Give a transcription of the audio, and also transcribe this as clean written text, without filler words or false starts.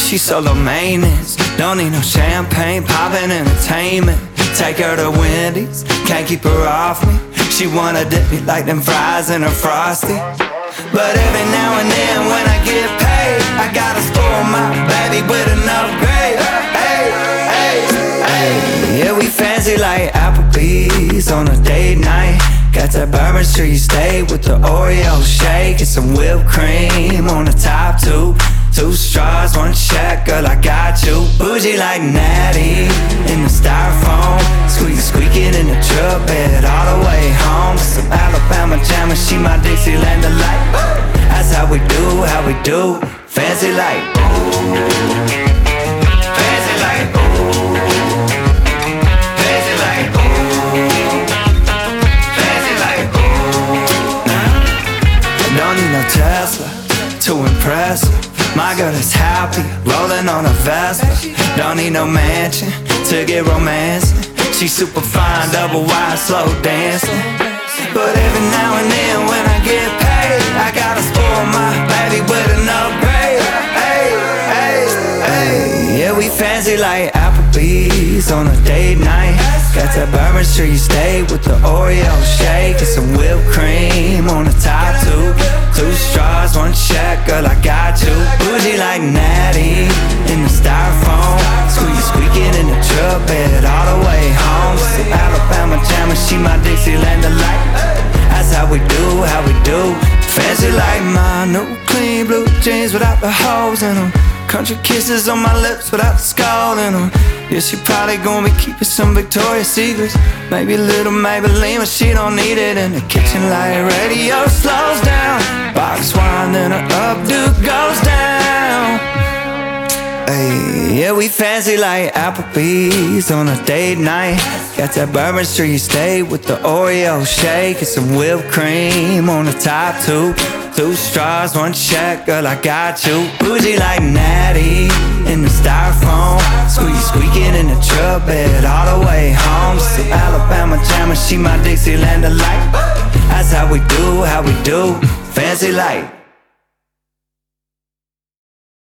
She's solo maintenance, don't need no champagne, poppin' entertainment. Take her to Wendy's, can't keep her off me. She wanna dip me like them fries in her Frosty. But every now and then when I get paid, I gotta spoil my baby with an upgrade. Hey, hey, hey. Yeah, we fancy like Applebee's on a date night. Got that Bourbon Street steak with the Oreo shake and some whipped cream on the top two. 2 straws, 1 check, girl, I got you. Bougie like Natty in the styrofoam, squeaking in the truck bed all the way home. Some Alabama jammer, she my Dixieland delight. That's how we do, fancy like fancy like fancy like fancy like I don't need no Tesla to impress her. My girl is happy, rolling on a Vespa. Don't need no mansion to get romancing. She's super fine, double wide, slow dancing. But every now and then when I get paid, I gotta spoil my baby with an upgrade. Hey, hey, hey. Yeah, we fancy like Applebee's on a date night. Got that Bourbon Street steak with the Oreo shake and some whipped cream on the top two. 2 straws, 1 check, girl, I got you. Bougie like Natty in the styrofoam, squeaking in the truck bed all the way home. Some Alabama jammer, she my Dixieland delight. That's how we do, fancy like my new clean blue jeans without the holes in them. Country kisses on my lips without the skull in them. Yeah, she probably gonna be keeping some Victoria's Secrets, maybe a little Maybelline, but she don't need it in the kitchen. Like radio slows down, box wine, then her updo goes down. Ay, yeah, we fancy like Applebee's on a date night. Got that Bourbon Street steak with the Oreo shake and some whipped cream on the top two. 2 straws, 1 check, girl, I got you. Bougie like Natty in the styrofoam, squeaking in the truck bed all the way home. Some Alabama jammer, she my Dixieland delight. That's how we do, fancy like